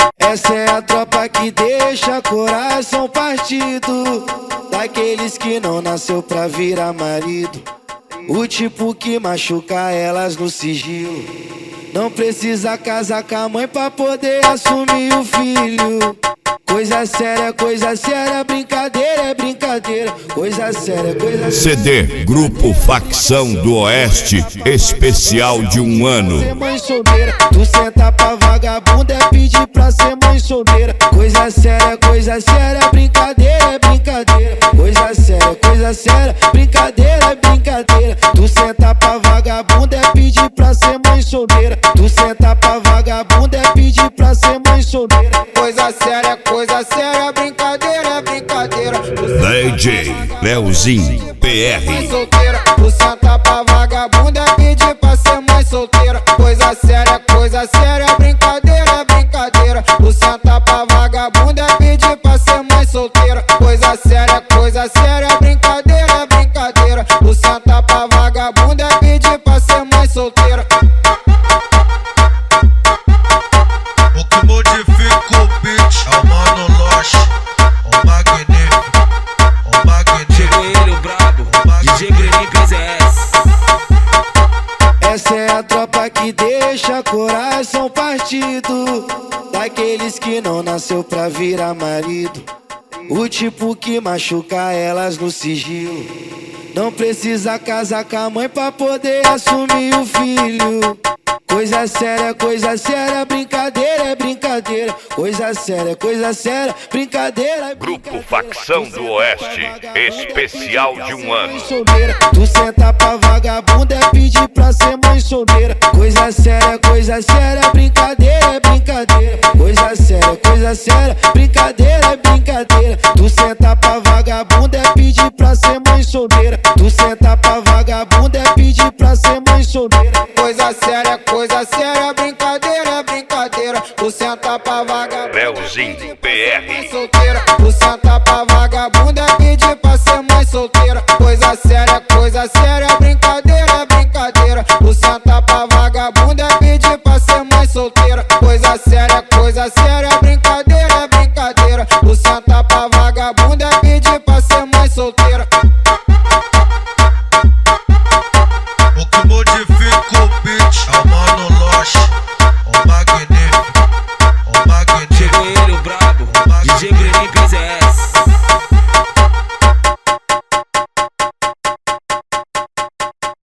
Essa é a tropa que deixa coração partido, daqueles que não nasceu pra virar marido. O tipo que machuca elas no sigilo, não precisa casar com a mãe pra poder assumir o filho. Coisa séria, brincadeira é brincadeira. Coisa séria, coisa séria. CD Grupo Facção do Oeste, especial de 1 ano. Ser mãe solteira, tu senta pra vagabunda é pedir pra ser mãe solteira. Coisa séria, brincadeira é brincadeira. Coisa séria, brincadeira é brincadeira. Tu senta pra vagabunda é pedir pra ser mãe solteira. Tu senta pra vagabunda é pedir pra ser mãe solteira. Coisa séria, brincadeira é brincadeira. DJ Leozinho Mãe PR. solteira, tu senta pra vagabunda é pedir pra ser mãe solteira. Coisa séria, brincadeira é brincadeira. Tu senta pra vagabunda é pedir pra ser mãe solteira. Coisa séria, brincadeira é brincadeira. Tu senta pra vagabunda é pedir pra ser mãe solteira. O que modifica o beat é o Mano Loche, o magnífico, o magnífico. Chegou ele, o brabo, DJ Brenin PZS. Essa é a tropa que deixa coração partido, daqueles que não nasceu pra virar marido. O tipo que machuca elas no sigilo, não precisa casar com a mãe pra poder assumir o filho. Coisa séria, brincadeira é brincadeira. Coisa séria, brincadeira é brincadeira. Grupo Facção do Oeste, especial de 1 ano. Tu senta pra vagabunda é pedir pra ser mãe solteira. Coisa séria, brincadeira é brincadeira. Coisa séria, brincadeira é brincadeira. Tu senta pra vagabunda é pedir pra ser mãe solteira. Tu senta pra vagabunda é pedir pra ser mãe solteira. Coisa séria, brincadeira é brincadeira. Tu senta pra vagabunda Leozinho mãe PR. solteira. Tu senta pra vagabunda é pedir pra ser mãe solteira. Coisa séria, brincadeira é brincadeira. Tu senta pra vagabunda é pedir pra ser mãe solteira. Coisa séria, brincadeira.